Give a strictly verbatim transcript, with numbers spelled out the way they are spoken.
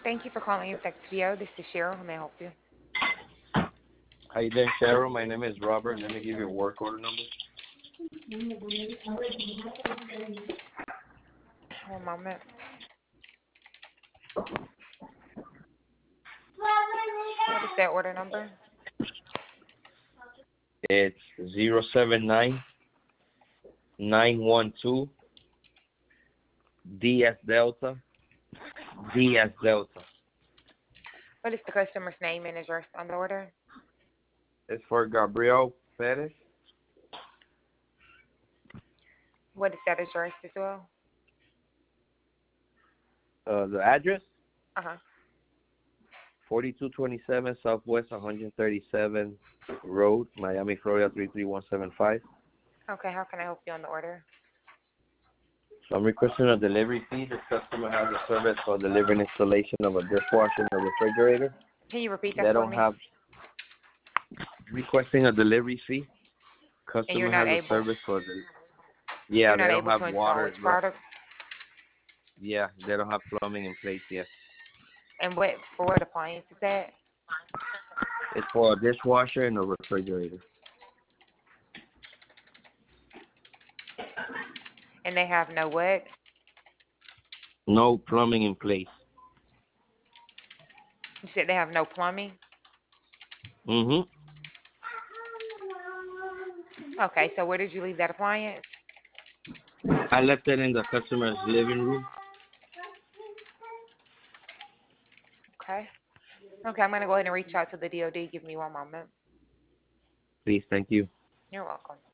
Thank you for calling Insectio. This is Cheryl. How may I help you? How you doing, Cheryl? My name is Robert. Let me give you a work order number. One moment. What is that order number? It's zero seven nine nine one two D S Delta D S Delta. What is the customer's name and address on the order? It's for Gabriel Perez. What is that address as well? Uh, the address Uh-huh. forty-two twenty-seven Southwest one thirty-seven Road, Miami, Florida three three one seven five. Okay, how can I help you on the order? So I'm requesting a delivery fee. This customer has a service for delivery and installation of a dishwasher and a refrigerator. Can you repeat that They for don't me? have requesting a delivery fee. And you're Customer not has a able service for the yeah. you're They not don't able have to install water. which product? Yeah, they don't have plumbing in place yet. And what for what appliance is that? It's for a dishwasher and a refrigerator. And they have no what? No plumbing in place. You said they have no plumbing? Mhm. Okay, so where did you leave that appliance? I left it in the customer's living room. Okay. Okay, I'm gonna go ahead and reach out to the D O D. Give me one moment. Please, thank you. You're welcome.